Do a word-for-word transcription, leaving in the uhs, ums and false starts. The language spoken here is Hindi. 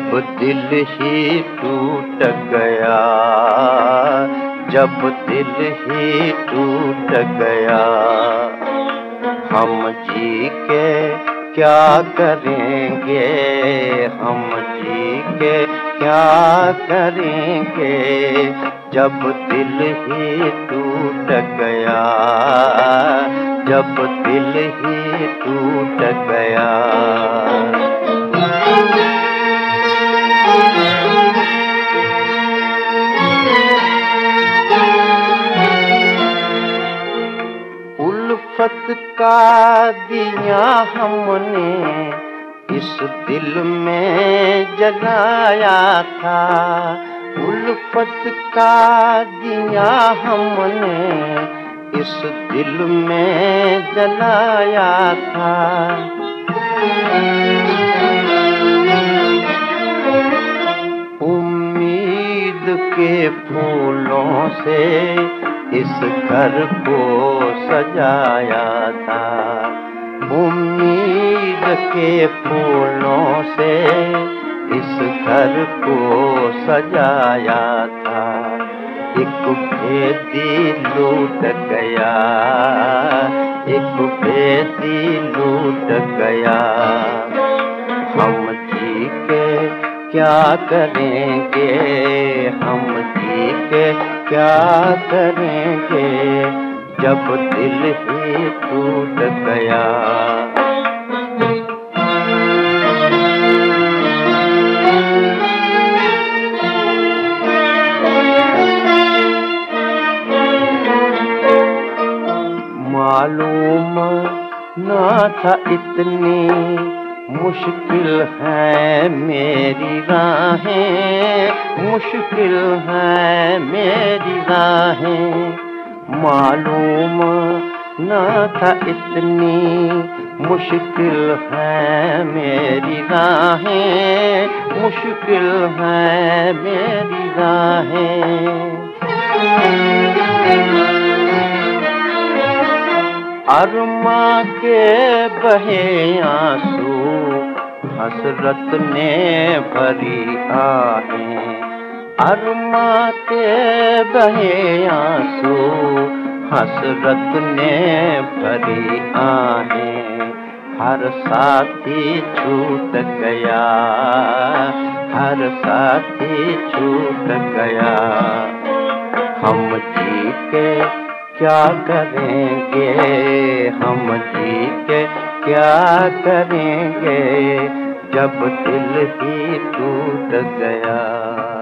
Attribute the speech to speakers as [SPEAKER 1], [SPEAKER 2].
[SPEAKER 1] जब दिल ही टूट गया, जब दिल ही टूट गया, हम जी के क्या करेंगे, हम जी के क्या करेंगे, जब दिल ही टूट गया, जब दिल ही टूट गया। उल्फत का दिया हमने इस दिल में जलाया था, उल्फत का दिया हमने इस दिल में जलाया था। उम्मीद के फूलों से इस घर को सजाया था, उम्मीद के फूलों से इस घर को सजाया था। एक भेदी लूट गया, एक भेदी लूट गया, हम जी के क्या करेंगे, हम जी के क्या करेंगे, जब दिल ही टूट गया। मालूम ना था इतनी मुश्किल है मेरी राहें, मुश्किल है मेरी राहें, मालूम ना था इतनी मुश्किल है मेरी राहें, मुश्किल है मेरी राहें। अरमा के बहे आंसू हसरत ने भरी आहें, अरमा के बहे आंसू हसरत ने भरी आहें। हर साथी छूट गया, हर साथी छूट गया, हम जी के क्या करेंगे, हम जी के क्या करेंगे, जब दिल ही टूट गया।